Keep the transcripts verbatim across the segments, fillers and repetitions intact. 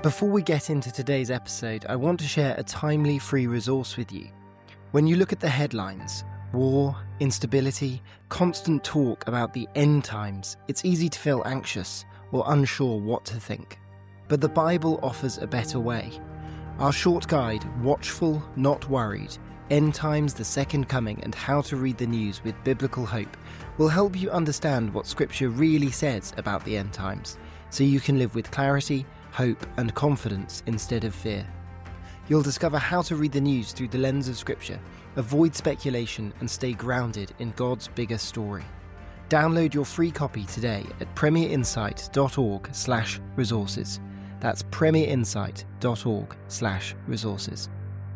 Before we get into today's episode, I want to share a timely free resource with you. When you look at the headlines, war, instability, constant talk about the end times, it's easy to feel anxious or unsure what to think. But the Bible offers a better way. Our short guide, Watchful, Not Worried, End Times, the Second Coming, and How to Read the News with Biblical Hope, will help you understand what Scripture really says about the end times, so you can live with clarity, hope, and confidence instead of fear. You'll discover how to read the news through the lens of Scripture, avoid speculation, and stay grounded in God's bigger story. Download your free copy today at premierinsight.org slash resources. That's premierinsight.org slash resources.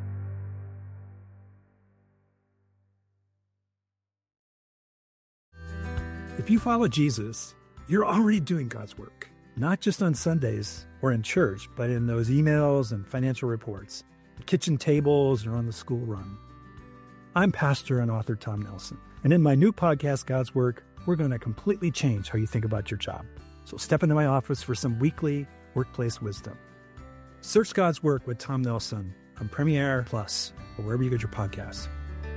If you follow Jesus, you're already doing God's work, not just on Sundays or in church, but in those emails and financial reports, kitchen tables, or on the school run. I'm pastor and author Tom Nelson, and in my new podcast, God's Work, we're going to completely change how you think about your job. So step into my office for some weekly workplace wisdom. Search God's Work with Tom Nelson on Premiere Plus or wherever you get your podcasts.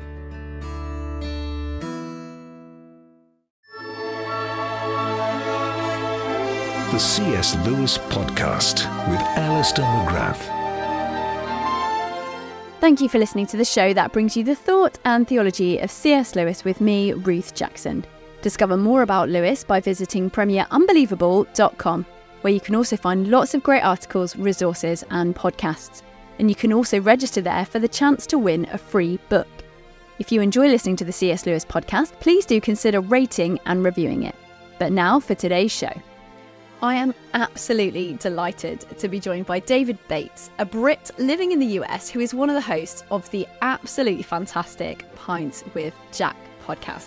The C S. Lewis Podcast with Alistair McGrath. Thank you for listening to the show that brings you the thought and theology of C S. Lewis with me, Ruth Jackson. Discover more about Lewis by visiting premier unbelievable dot com, where you can also find lots of great articles, resources and podcasts. And you can also register there for the chance to win a free book. If you enjoy listening to the C S. Lewis podcast, please do consider rating and reviewing it. But now for today's show. I am absolutely delighted to be joined by David Bates, a Brit living in the U S who is one of the hosts of the absolutely fantastic Pints with Jack podcast.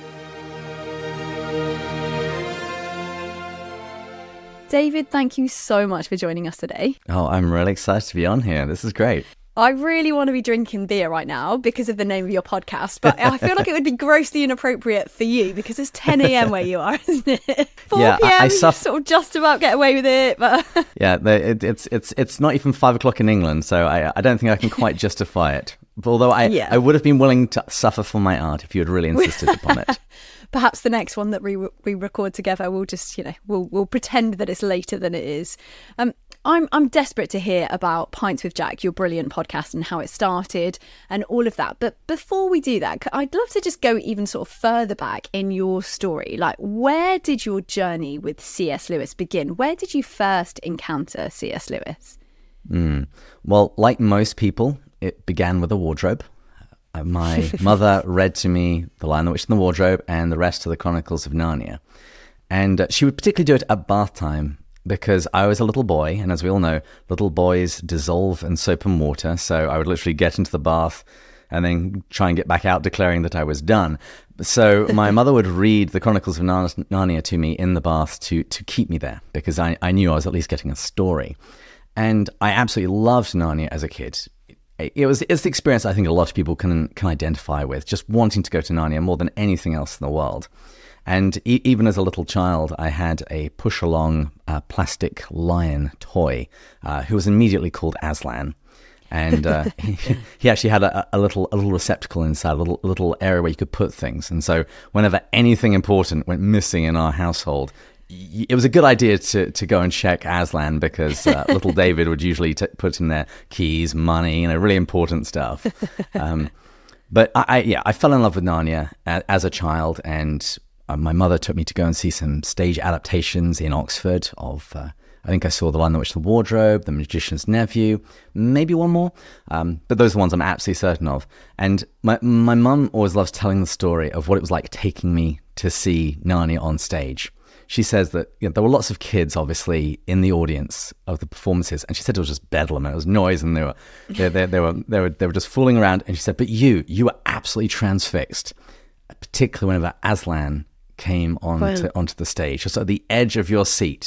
David, thank you so much for joining us today. Oh, I'm really excited to be on here. This is great. I really want to be drinking beer right now because of the name of your podcast, but I feel like it would be grossly inappropriate for you because it's ten a.m. where you are, isn't it? four p.m. Yeah, I, I suff- sort of just about get away with it, but yeah, the, it, it's it's it's not even five o'clock in England, so I I don't think I can quite justify it. Although I yeah. I would have been willing to suffer for my art if you had really insisted upon it. Perhaps the next one that we we record together, we'll just you know we'll we'll pretend that it's later than it is. Um. I'm I'm desperate to hear about Pints with Jack, your brilliant podcast, and how it started and all of that. But before we do that, I'd love to just go even sort of further back in your story. Like, where did your journey with C S. Lewis begin? Where did you first encounter C S. Lewis? Mm. Well, like most people, it began with a wardrobe. Uh, my mother read to me The Lion, the Witch, and the Wardrobe and the rest of the Chronicles of Narnia. And uh, she would particularly do it at bath time, because I was a little boy, and as we all know, little boys dissolve in soap and water, so I would literally get into the bath and then try and get back out declaring that I was done. So my mother would read the Chronicles of Narnia to me in the bath to to keep me there, because I, I knew I was at least getting a story. And I absolutely loved Narnia as a kid. It was it's the experience I think a lot of people can can identify with, just wanting to go to Narnia more than anything else in the world. And e- even as a little child, I had a push-along uh, plastic lion toy uh, who was immediately called Aslan. And uh, he, he actually had a, a little a little receptacle inside, a little, a little area where you could put things. And so whenever anything important went missing in our household, y- it was a good idea to, to go and check Aslan, because uh, little David would usually t- put in there keys, money, you know, really important stuff. Um, but I, I, yeah, I fell in love with Narnia a- as a child, and Uh, my mother took me to go and see some stage adaptations in Oxford of, uh, I think I saw The Lion, the Witch, and the Wardrobe, The Magician's Nephew, maybe one more, um, but those are the ones I'm absolutely certain of. And my my mum always loves telling the story of what it was like taking me to see Narnia on stage. She says that you know, there were lots of kids, obviously, in the audience of the performances, and she said it was just bedlam, and it was noise, and they were they, they, they were they were they were just fooling around. And she said, but you you were absolutely transfixed, particularly whenever Aslan came onto onto the stage, just at the edge of your seat,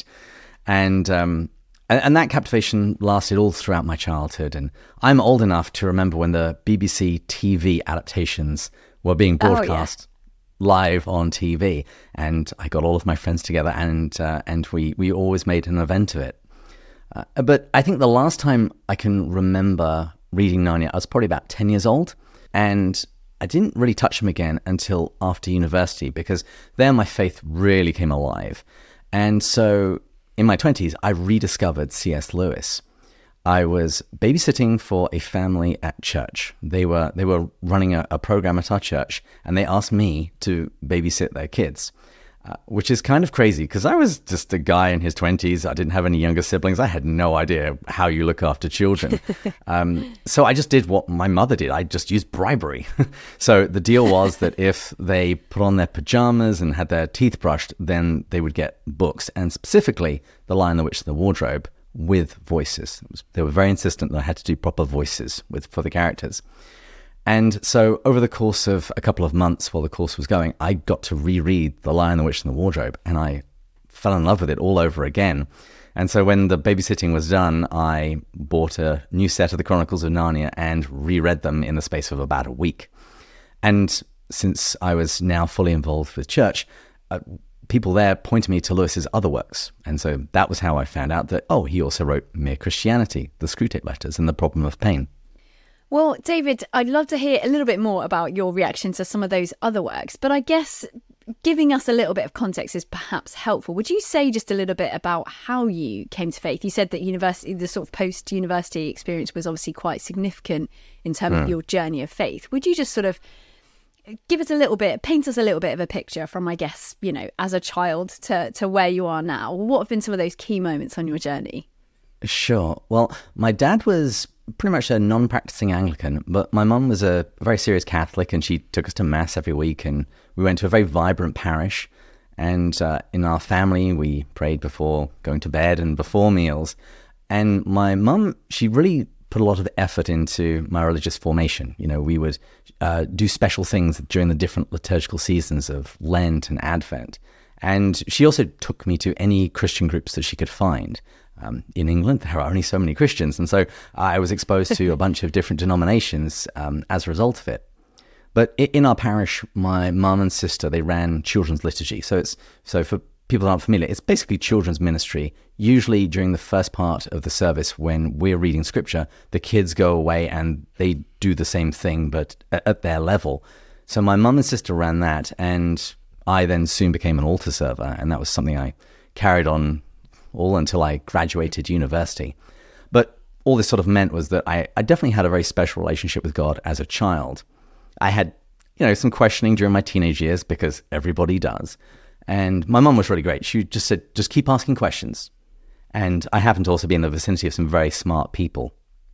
and um, and, and that captivation lasted all throughout my childhood. And I'm old enough to remember when the B B C T V adaptations were being broadcast oh, yeah. live on T V, and I got all of my friends together, and uh, and we we always made an event of it. Uh, but I think the last time I can remember reading Narnia, I was probably about ten years old, and I didn't really touch them again until after university, because there my faith really came alive. And so in my twenties, I rediscovered C S Lewis. I was babysitting for a family at church. They were they were running a, a program at our church, and they asked me to babysit their kids, uh, which is kind of crazy because I was just a guy in his twenties. I didn't have any younger siblings. I had no idea how you look after children. um, so I just did what my mother did. I just used bribery. So the deal was that if they put on their pajamas and had their teeth brushed, then they would get books, and specifically The Lion, the Witch, and the Wardrobe, with voices. It was, they were very insistent that I had to do proper voices with for the characters. And so over the course of a couple of months while the course was going, I got to reread The Lion, the Witch, and the Wardrobe, and I fell in love with it all over again. And so when the babysitting was done, I bought a new set of the Chronicles of Narnia and reread them in the space of about a week. And since I was now fully involved with church, uh, people there pointed me to Lewis's other works. And so that was how I found out that, oh, he also wrote Mere Christianity, the Screwtape Letters, and The Problem of Pain. Well, David, I'd love to hear a little bit more about your reaction to some of those other works, but I guess giving us a little bit of context is perhaps helpful. Would you say just a little bit about how you came to faith? You said that university, the sort of post-university experience was obviously quite significant in terms mm. of your journey of faith. Would you just sort of give us a little bit, paint us a little bit of a picture from, I guess, you know, as a child to, to where you are now? What have been some of those key moments on your journey? Sure. Well, my dad was pretty much a non-practicing Anglican, but my mum was a very serious Catholic, and she took us to Mass every week, and we went to a very vibrant parish. And uh, in our family, we prayed before going to bed and before meals. And my mum, she really put a lot of effort into my religious formation. You know, we would uh, do special things during the different liturgical seasons of Lent and Advent. And she also took me to any Christian groups that she could find. Um, in England, there are only so many Christians, and so I was exposed to a bunch of different denominations um, as a result of it. But in our parish, my mum and sister, they ran children's liturgy. So it's so for people that aren't familiar, it's basically children's ministry. Usually during the first part of the service, when we're reading scripture, the kids go away and they do the same thing, but at their level. So my mum and sister ran that, and I then soon became an altar server, and that was something I carried on all until I graduated university. But all this sort of meant was that I, I definitely had a very special relationship with God as a child. I had, you know, some questioning during my teenage years, because everybody does. And my mum was really great. She just said, just keep asking questions. And I happened to also be in the vicinity of some very smart people.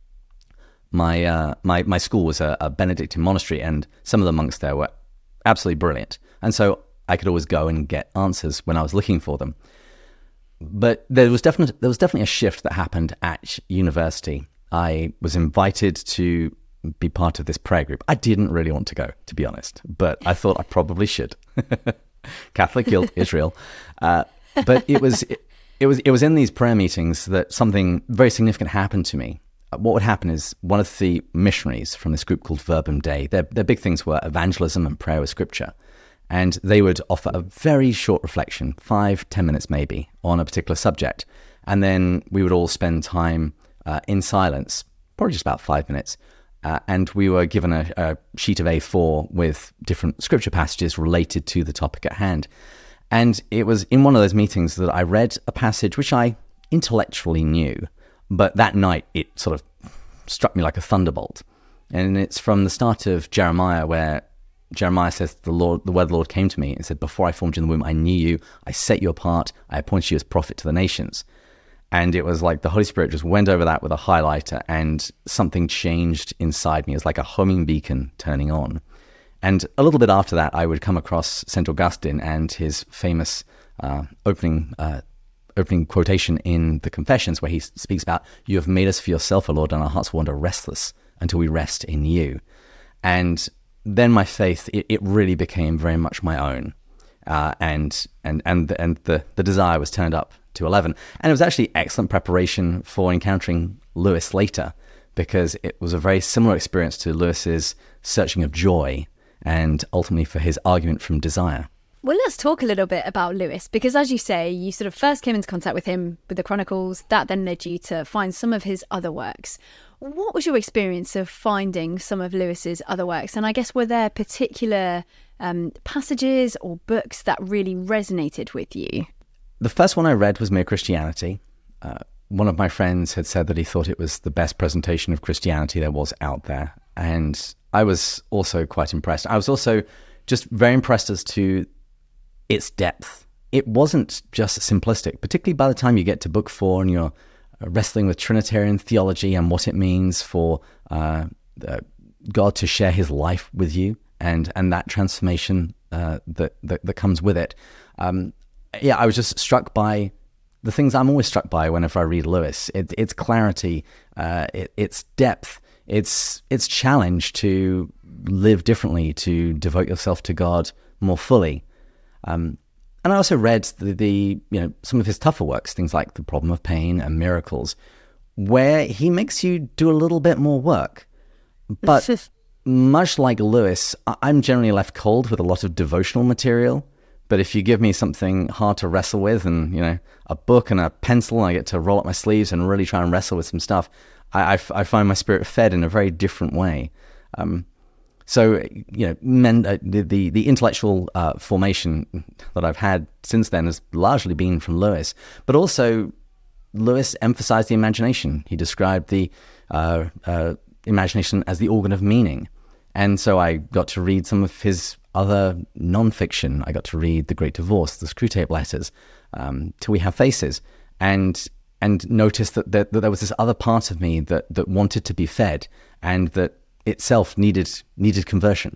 My uh, my my school was a, a Benedictine monastery, and some of the monks there were absolutely brilliant. And so I could always go and get answers when I was looking for them. But there was definitely there was definitely a shift that happened at university. I was invited to be part of this prayer group. I didn't really want to go, to be honest, but I thought I probably should. Catholic guilt, Israel. Uh, but it was it, it was it was in these prayer meetings that something very significant happened to me. What would happen is one of the missionaries from this group called Verbum Dei, their their big things were evangelism and prayer with scripture. And they would offer a very short reflection, five, ten minutes maybe, on a particular subject. And then we would all spend time uh, in silence, probably just about five minutes. Uh, and we were given a, a sheet of A four with different scripture passages related to the topic at hand. And it was in one of those meetings that I read a passage which I intellectually knew, but that night it sort of struck me like a thunderbolt. And it's from the start of Jeremiah, where Jeremiah says, the Lord, the word of the Lord came to me and said, before I formed you in the womb, I knew you, I set you apart, I appointed you as prophet to the nations. And it was like the Holy Spirit just went over that with a highlighter, and something changed inside me. It was like a homing beacon turning on. And a little bit after that, I would come across Saint Augustine and his famous uh, opening uh, opening quotation in the Confessions, where he speaks about, you have made us for yourself, O Lord, and our hearts wander restless until we rest in you. And then my faith, it, it really became very much my own. Uh, and and and the, and the, the desire was turned up to eleven. And it was actually excellent preparation for encountering Lewis later, because it was a very similar experience to Lewis's searching of joy, and ultimately for his argument from desire. Well, let's talk a little bit about Lewis, because as you say, you sort of first came into contact with him with the Chronicles. That then led you to find some of his other works. What was your experience of finding some of Lewis's other works? And I guess, were there particular um, passages or books that really resonated with you? The first one I read was Mere Christianity. Uh, one of my friends had said that he thought it was the best presentation of Christianity there was out there. And I was also quite impressed. I was also just very impressed as to its depth. It wasn't just simplistic, particularly by the time you get to book four and you're wrestling with Trinitarian theology and what it means for uh, God to share his life with you and and that transformation uh, that, that that comes with it. Um, yeah, I was just struck by the things I'm always struck by whenever I read Lewis. It, its clarity, uh, it, its depth, its its challenge to live differently, to devote yourself to God more fully. Um, and I also read the, the, you know, some of his tougher works, things like The Problem of Pain and Miracles, where he makes you do a little bit more work. But much like Lewis, I'm generally left cold with a lot of devotional material. But if you give me something hard to wrestle with and, you know, a book and a pencil, and I get to roll up my sleeves and really try and wrestle with some stuff, I, I, I find my spirit fed in a very different way. Um, So, you know, men, uh, the, the the intellectual uh, formation that I've had since then has largely been from Lewis. But also, Lewis emphasized the imagination. He described the uh, uh, imagination as the organ of meaning. And so I got to read some of his other non-fiction. I got to read The Great Divorce, The Screwtape Letters, um, Till We Have Faces, and and noticed that, that, that there was this other part of me that, that wanted to be fed, and that itself needed needed conversion.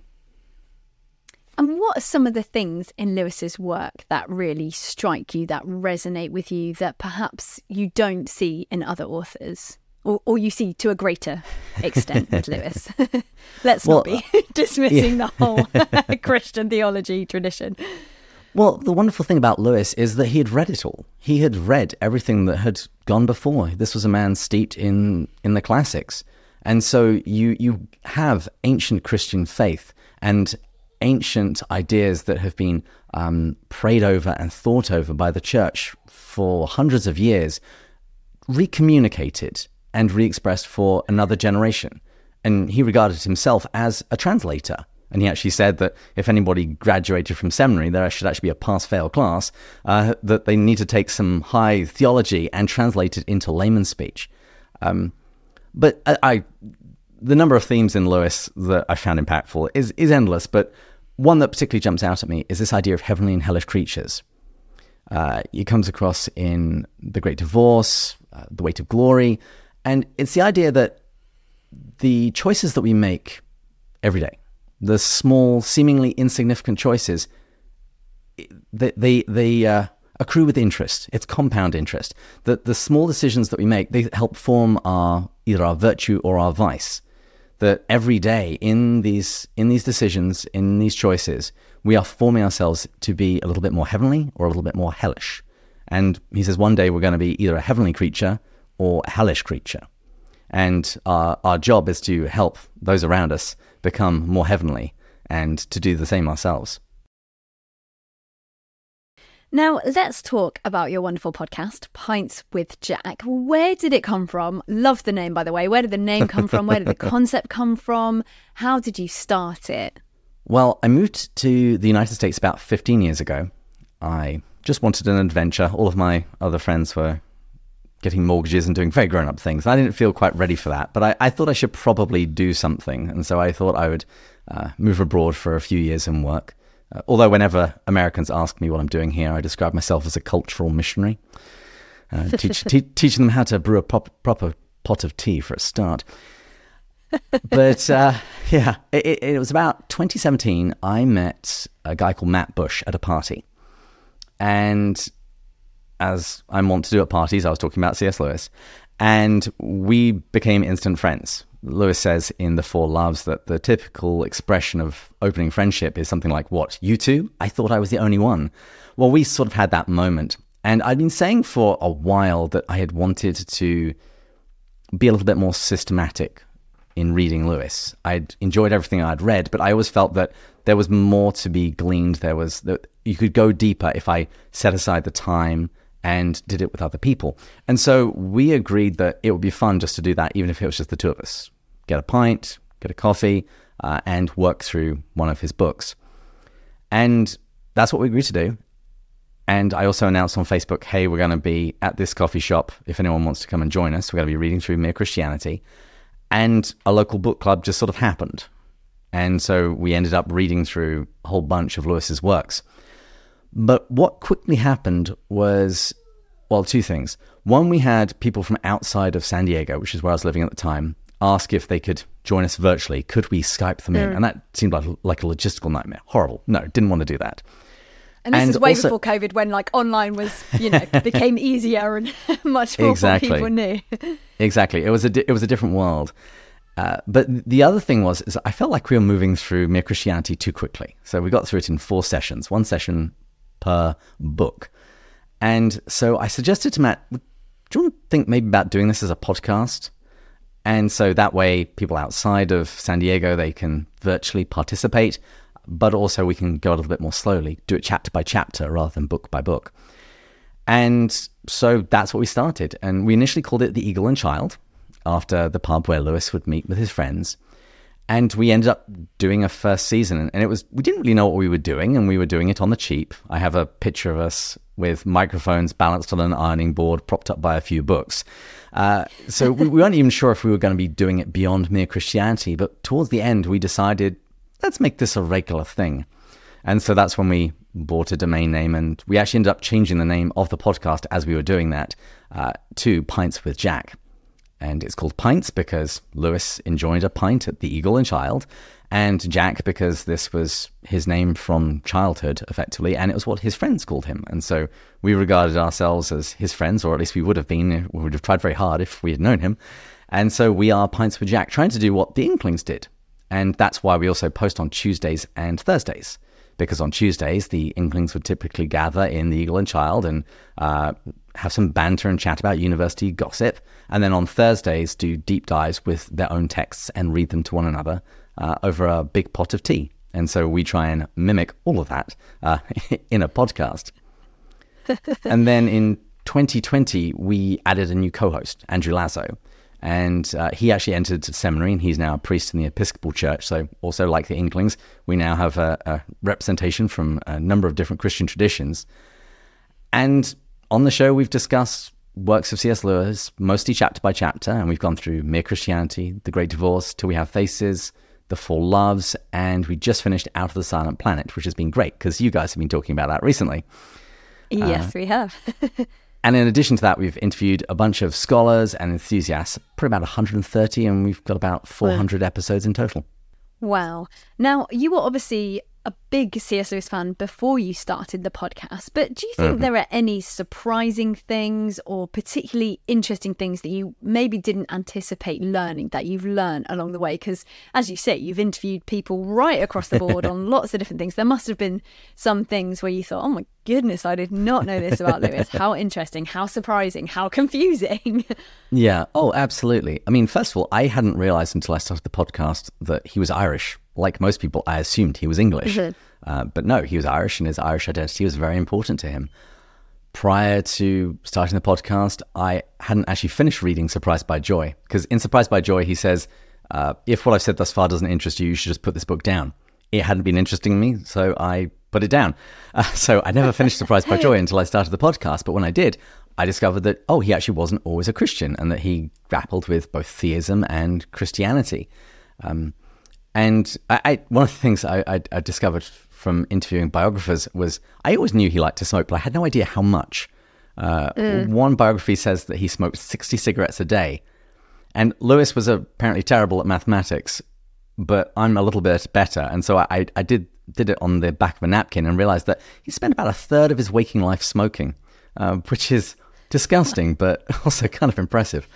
And what are some of the things in Lewis's work that really strike you, that resonate with you, that perhaps you don't see in other authors, or, or you see to a greater extent with Lewis? Let's well, not be dismissing yeah. the whole Christian theology tradition. Well, the wonderful thing about Lewis is that he had read it all. He had read everything that had gone before. This was a man steeped in, in the classics. And so you you have ancient Christian faith and ancient ideas that have been um, prayed over and thought over by the church for hundreds of years, recommunicated and re-expressed for another generation. And he regarded himself as a translator. And he actually said that if anybody graduated from seminary, there should actually be a pass-fail class, uh, that they need to take some high theology and translate it into layman's speech. Um But I, I, the number of themes in Lewis that I found impactful is, is endless, but one that particularly jumps out at me is this idea of heavenly and hellish creatures. Uh, it comes across in The Great Divorce, uh, The Weight of Glory, and it's the idea that the choices that we make every day, the small, seemingly insignificant choices, they, they, they uh, accrue with interest. It's compound interest. That the small decisions that we make, they help form our either our virtue or our vice. That every day in these in these decisions, in these choices, we are forming ourselves to be a little bit more heavenly or a little bit more hellish. And he says one day we're going to be either a heavenly creature or a hellish creature. And our, our job is to help those around us become more heavenly and to do the same ourselves. Now, let's talk about your wonderful podcast, Pints with Jack. Where did it come from? Love the name, by the way. Where did the name come from? Where did the concept come from? How did you start it? Well, I moved to the United States about fifteen years ago. I just wanted an adventure. All of my other friends were getting mortgages and doing very grown-up things. I didn't feel quite ready for that, but I, I thought I should probably do something. And so I thought I would uh, move abroad for a few years and work. Uh, although whenever Americans ask me what I'm doing here, I describe myself as a cultural missionary, uh, teach, te- teaching them how to brew a pop- proper pot of tea for a start. But uh, yeah, it, it was about twenty seventeen, I met a guy called Matt Bush at a party. And as I'm wont to do at parties, I was talking about C S Lewis, and we became instant friends. Lewis says in The Four Loves that the typical expression of opening friendship is something like, what, you two? I thought I was the only one. Well, we sort of had that moment. And I'd been saying for a while that I had wanted to be a little bit more systematic in reading Lewis. I'd enjoyed everything I'd read, but I always felt that there was more to be gleaned. There was that you could go deeper if I set aside the time and did it with other people. And so we agreed that it would be fun just to do that, even if it was just the two of us. Get a pint, get a coffee, uh, and work through one of his books. And that's what we agreed to do. And I also announced on Facebook, hey, we're going to be at this coffee shop. If anyone wants to come and join us, we're going to be reading through Mere Christianity. And a local book club just sort of happened. And so we ended up reading through a whole bunch of Lewis's works. But what quickly happened was, well, two things. One, we had people from outside of San Diego, which is where I was living at the time, ask if they could join us virtually. Could we Skype them in? Mm. And that seemed like, like a logistical nightmare. Horrible. No, didn't want to do that. And this And is way also- before COVID, when like online was, you know, became easier and much more Exactly. what people knew. Exactly. It was a, di- it was a different world. Uh, but the other thing was, is I felt like we were moving through Mere Christianity too quickly. So we got through it in four sessions, one session per book. And so I suggested to Matt, do you want to think maybe about doing this as a podcast? And so that way people outside of San Diego, they can virtually participate, but also we can go a little bit more slowly, do it chapter by chapter rather than book by book. And so that's what we started. And we initially called it The Eagle and Child, after the pub where Lewis would meet with his friends. And we ended up doing a first season. And it was, we didn't really know what we were doing, and we were doing it on the cheap. I have a picture of us with microphones balanced on an ironing board, propped up by a few books. Uh, so we, we weren't even sure if we were going to be doing it beyond Mere Christianity. But towards the end, we decided, let's make this a regular thing. And so that's when we bought a domain name, and we actually ended up changing the name of the podcast as we were doing that uh, to Pints with Jack. And it's called Pints because Lewis enjoyed a pint at the Eagle and Child, and Jack because this was his name from childhood, effectively, and it was what his friends called him. And so we regarded ourselves as his friends, or at least we would have been. We would have tried very hard if we had known him. And so we are Pints with Jack, trying to do what the Inklings did. And that's why we also post on Tuesdays and Thursdays. Because on Tuesdays, the Inklings would typically gather in the Eagle and Child and uh, have some banter and chat about university gossip. And then on Thursdays, do deep dives with their own texts and read them to one another uh, over a big pot of tea. And so we try and mimic all of that uh, in a podcast. And then in twenty twenty, we added a new co-host, Andrew Lazo. And uh, he actually entered seminary, and he's now a priest in the Episcopal Church. So also like the Inklings, we now have a, a representation from a number of different Christian traditions. And on the show, we've discussed works of C S Lewis, mostly chapter by chapter, and we've gone through Mere Christianity, The Great Divorce, Till We Have Faces, The Four Loves, and we just finished Out of the Silent Planet, which has been great because you guys have been talking about that recently. Yes, uh, we have. And in addition to that, we've interviewed a bunch of scholars and enthusiasts, probably about one hundred thirty, and we've got about four hundred wow. episodes in total. Wow. Now, you were obviously a big C S Lewis fan before you started the podcast, but do you think mm-hmm. there are any surprising things or particularly interesting things that you maybe didn't anticipate learning that you've learned along the way? Because as you say, you've interviewed people right across the board on lots of different things. There must have been some things where you thought, oh my goodness, I did not know this about Lewis. How interesting, how surprising, how confusing. Yeah. Oh, absolutely. I mean, first of all, I hadn't realized until I started the podcast that he was Irish. Like most people, I assumed he was English. Mm-hmm. Uh, but no, he was Irish, and his Irish identity was very important to him. Prior to starting the podcast, I hadn't actually finished reading Surprised by Joy, because in Surprised by Joy, he says, uh, if what I've said thus far doesn't interest you, you should just put this book down. It hadn't been interesting me, so I put it down. Uh, so I never finished Surprised by Joy until I started the podcast. But when I did, I discovered that, oh, he actually wasn't always a Christian, and that he grappled with both theism and Christianity. Um, and I, I, one of the things I, I, I discovered from interviewing biographers was I always knew he liked to smoke, but I had no idea how much. Uh, mm. One biography says that he smoked sixty cigarettes a day. And Lewis was apparently terrible at mathematics, but I'm a little bit better. And so I, I did did it on the back of a napkin and realized that he spent about a third of his waking life smoking, uh, which is disgusting, but also kind of impressive.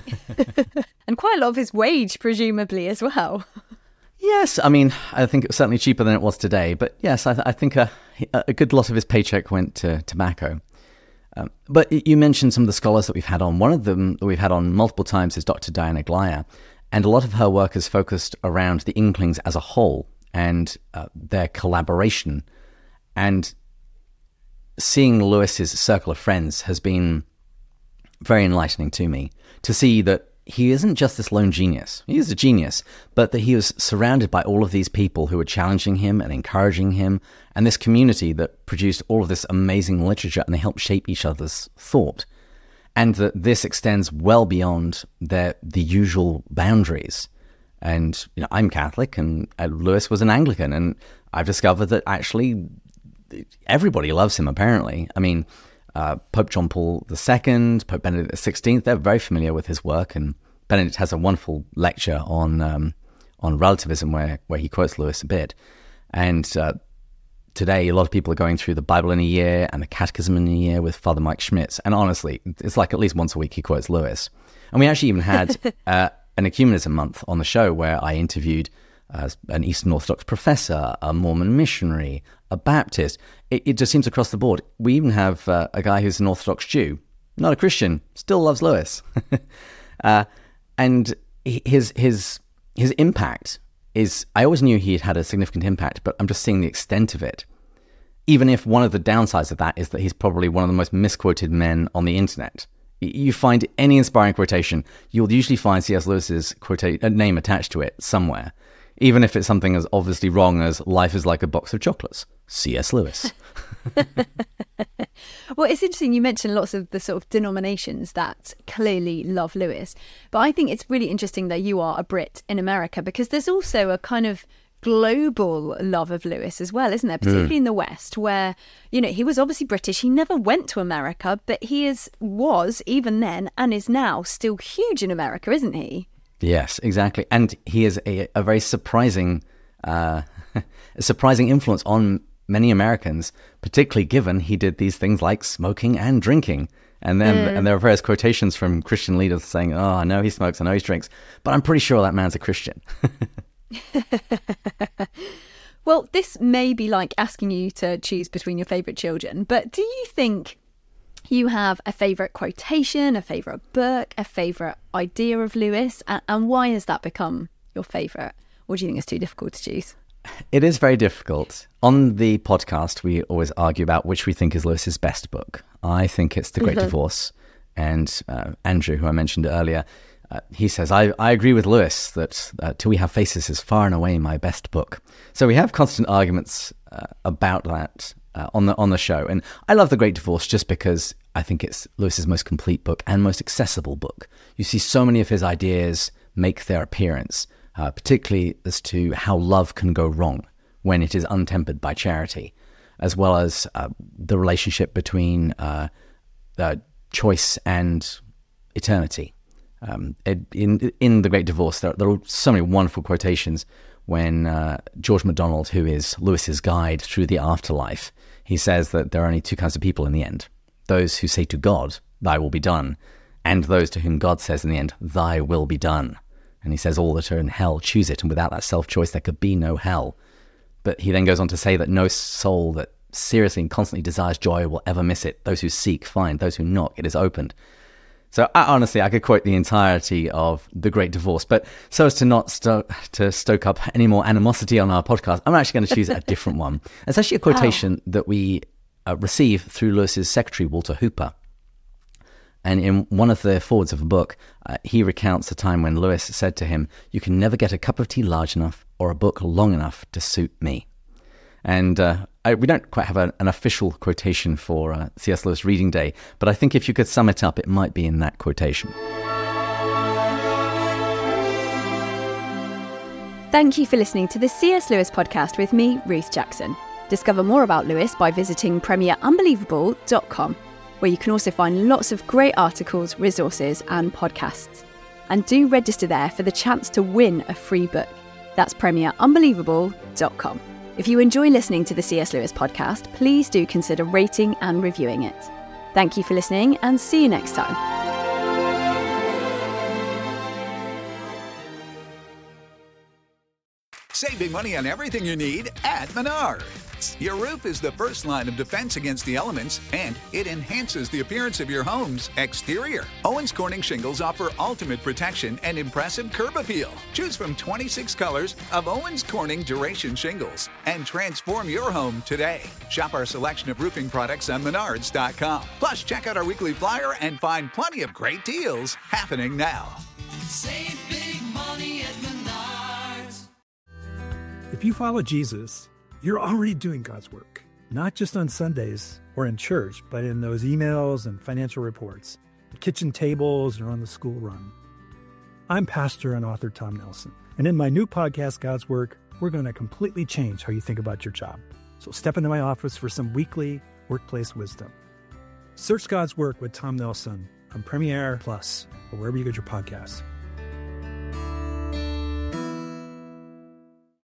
And quite a lot of his wage, presumably, as well. Yes, I mean, I think it was certainly cheaper than it was today. But yes, I, th- I think a, a good lot of his paycheck went to tobacco. Um, but you mentioned some of the scholars that we've had on. One of them that we've had on multiple times is Doctor Diana Glyer. And a lot of her work is focused around the Inklings as a whole and uh, their collaboration. And seeing Lewis's circle of friends has been very enlightening to me, to see that he isn't just this lone genius. He is a genius, but that he was surrounded by all of these people who were challenging him and encouraging him, and this community that produced all of this amazing literature, and they helped shape each other's thought. And that this extends well beyond their the usual boundaries. And you know, I'm Catholic, and uh, Lewis was an Anglican, and I've discovered that actually everybody loves him, apparently. I mean, uh, Pope John Paul the Second, Pope Benedict the Sixteenth, they're very familiar with his work, and Benedict has a wonderful lecture on um, on relativism where, where he quotes Lewis a bit. And uh, today, a lot of people are going through the Bible in a year and the Catechism in a year with Father Mike Schmitz. And honestly, it's like at least once a week he quotes Lewis. And we actually even had uh, an Ecumenism month on the show where I interviewed uh, an Eastern Orthodox professor, a Mormon missionary, a Baptist. It, it just seems across the board. We even have uh, a guy who's an Orthodox Jew, not a Christian, still loves Lewis. uh, and his his his impact is, I always knew he had had a significant impact, but I'm just seeing the extent of it. Even if one of the downsides of that is that he's probably one of the most misquoted men on the internet. You find any inspiring quotation, you'll usually find C S Lewis's quota- name attached to it somewhere, even if it's something as obviously wrong as life is like a box of chocolates. C S Lewis. Well, it's interesting you mentioned lots of the sort of denominations that clearly love Lewis, but I think it's really interesting that you are a Brit in America, because there's also a kind of global love of Lewis as well, isn't there? Particularly mm. in the West, where, you know, he was obviously British. He never went to America, but he is was even then and is now still huge in America, isn't he? Yes, exactly. And he is a, a very surprising, uh, a surprising influence on many Americans, particularly given he did these things like smoking and drinking. And then, mm. and there are various quotations from Christian leaders saying, "Oh, I know he smokes, I know he drinks, but I'm pretty sure that man's a Christian." Well, this may be like asking you to choose between your favourite children, but do you think you have a favourite quotation, a favourite book, a favourite idea of Lewis, and, and why has that become your favourite? Or do you think it's too difficult to choose? It is very difficult. On the podcast, we always argue about which we think is Lewis's best book. I think it's The Great mm-hmm. Divorce. And uh, Andrew, who I mentioned earlier, uh, he says, I, I agree with Lewis that uh, Till We Have Faces is far and away my best book. So we have constant arguments uh, about that uh, on the on the show. And I love The Great Divorce just because I think it's Lewis's most complete book and most accessible book. You see so many of his ideas make their appearance, uh, particularly as to how love can go wrong when it is untempered by charity, as well as uh, the relationship between uh, uh, choice and eternity. Um, in in The Great Divorce, there, there are so many wonderful quotations when uh, George MacDonald, who is Lewis's guide through the afterlife, he says that there are only two kinds of people in the end: those who say to God, "Thy will be done," and those to whom God says in the end, "Thy will be done." And he says all that are in hell choose it, and without that self-choice there could be no hell. But he then goes on to say that no soul that seriously and constantly desires joy will ever miss it. Those who seek find, those who knock it is opened. So I, honestly, I could quote the entirety of The Great Divorce, but so as to not sto- to stoke up any more animosity on our podcast, I'm actually going to choose a different one. It's actually a quotation oh. that we uh, receive through Lewis's secretary, Walter Hooper. And in one of the forwards of a book, uh, he recounts a time when Lewis said to him, "You can never get a cup of tea large enough or a book long enough to suit me." And uh, I, we don't quite have a, an official quotation for uh, C S Lewis Reading Day, but I think if you could sum it up, it might be in that quotation. Thank you for listening to the C S Lewis podcast with me, Ruth Jackson. Discover more about Lewis by visiting premier unbelievable dot com, where you can also find lots of great articles, resources and podcasts. And do register there for the chance to win a free book. That's premier unbelievable dot com. If you enjoy listening to the C S Lewis podcast, please do consider rating and reviewing it. Thank you for listening and see you next time. Save big money on everything you need at Menard. Maintenance. Your roof is the first line of defense against the elements, and it enhances the appearance of your home's exterior. Owens Corning shingles offer ultimate protection and impressive curb appeal. Choose from twenty-six colors of Owens Corning Duration shingles and transform your home today. Shop our selection of roofing products on Menards dot com. Plus, check out our weekly flyer and find plenty of great deals happening now. Save big money at Menards. If you follow Jesus, you're already doing God's work, not just on Sundays or in church, but in those emails and financial reports, at kitchen tables or on the school run. I'm pastor and author Tom Nelson, and in my new podcast, God's Work, we're going to completely change how you think about your job. So step into my office for some weekly workplace wisdom. Search God's Work with Tom Nelson on Premiere Plus or wherever you get your podcasts.